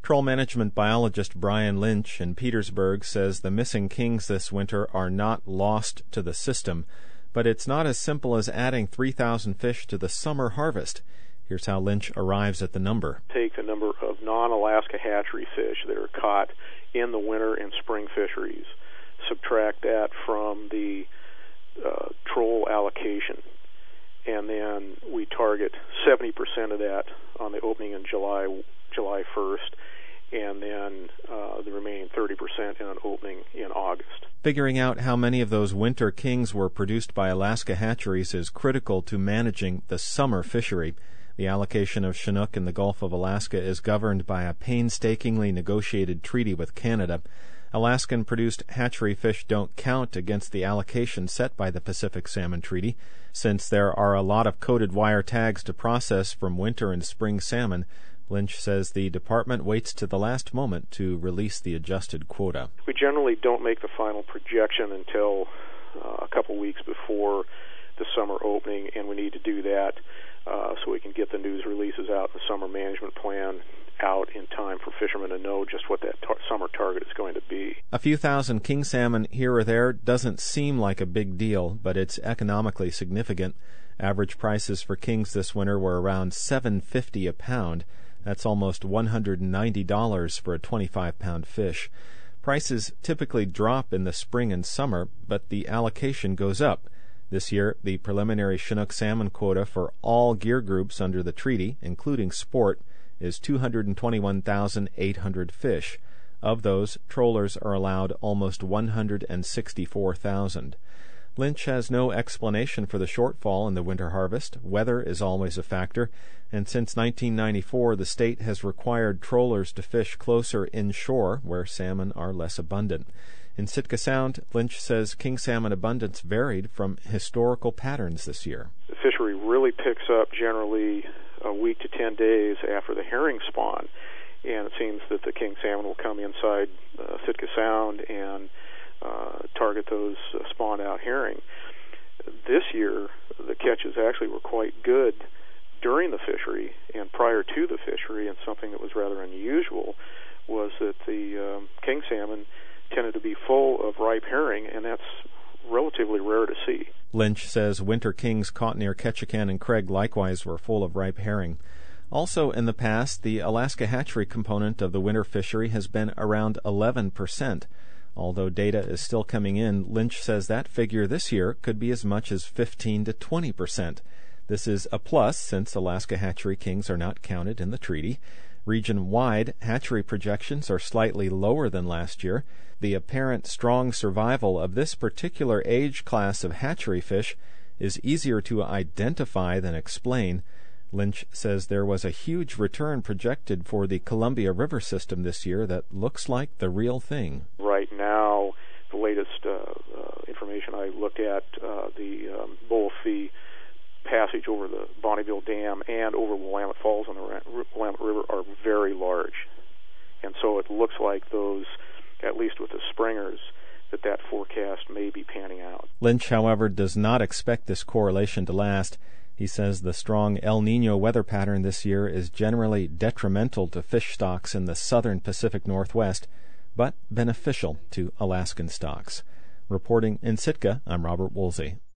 Troll management biologist Brian Lynch in Petersburg says the missing kings this winter are not lost to the system, but it's not as simple as adding 3,000 fish to the summer harvest. Here's how Lynch arrives at the number. Take the number of non-Alaska hatchery fish that are caught in the winter and spring fisheries, subtract that from the troll allocation, and then we target 70% of that on the opening in July 1st, and then the remaining 30% in an opening in August. Figuring out how many of those winter kings were produced by Alaska hatcheries is critical to managing the summer fishery. The allocation of Chinook in the Gulf of Alaska is governed by a painstakingly negotiated treaty with Canada. Alaskan-produced hatchery fish don't count against the allocation set by the Pacific Salmon Treaty. Since there are a lot of coated wire tags to process from winter and spring salmon, Lynch says the department waits to the last moment to release the adjusted quota. We generally don't make the final projection until a couple weeks before the summer opening, and we need to do that so we can get the news releases out, the summer management plan out in time for fishermen to know just what that summer target is going to be. A few thousand king salmon here or there doesn't seem like a big deal, but it's economically significant. Average prices for kings this winter were around $7.50 a pound. That's almost $190 for a 25-pound fish. Prices typically drop in the spring and summer, but the allocation goes up. This year, the preliminary Chinook salmon quota for all gear groups under the treaty, including sport, is 221,800 fish. Of those, trollers are allowed almost 164,000. Lynch has no explanation for the shortfall in the winter harvest. Weather is always a factor, and since 1994, the state has required trollers to fish closer inshore, where salmon are less abundant. In Sitka Sound, Lynch says king salmon abundance varied from historical patterns this year. The fishery really picks up generally a week to 10 days after the herring spawn, and it seems that the king salmon will come inside Sitka Sound and target those spawned out herring. This year, the catches actually were quite good during the fishery and prior to the fishery, and something that was rather unusual was that the king salmon tended to be full of ripe herring, and that's relatively rare to see. Lynch says winter kings caught near Ketchikan and Craig likewise were full of ripe herring. Also in the past, the Alaska hatchery component of the winter fishery has been around 11%. Although data is still coming in, Lynch says that figure this year could be as much as 15 to 20%. This is a plus since Alaska hatchery kings are not counted in the treaty. Region-wide, hatchery projections are slightly lower than last year. The apparent strong survival of this particular age class of hatchery fish is easier to identify than explain. Lynch says there was a huge return projected for the Columbia River system this year that looks like the real thing. Right now, the latest information I looked at, both the passage over the Bonneville Dam and over Willamette Falls on the Willamette River are very large. And so it looks like those, at least with the springers, that forecast may be panning out. Lynch, however, does not expect this correlation to last. He says the strong El Niño weather pattern this year is generally detrimental to fish stocks in the southern Pacific Northwest, but beneficial to Alaskan stocks. Reporting in Sitka, I'm Robert Woolsey.